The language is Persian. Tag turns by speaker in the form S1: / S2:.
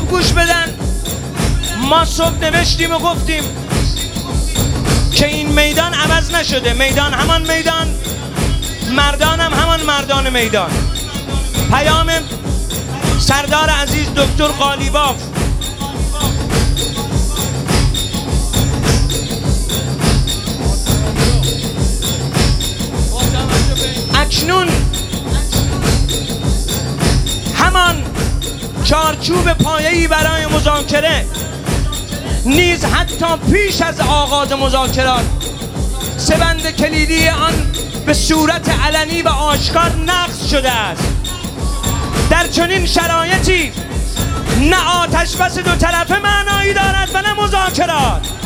S1: خوب گوش بدن. ما صبح نوشتیم و گفتیم که این میدان عوض نشده، میدان همان میدان، مردان هم همان مردان میدان. پیام سردار عزیز دکتر قالیباف اکنون همان چارچوب پایه‌ای برای مذاکره نیز حتی پیش از آغاز مذاکرات سه بند کلیدی آن به صورت علنی و آشکار نقض شده است. در چنین شرایطی نه آتش بس دو طرفه معنایی دارد و نه مذاکرات.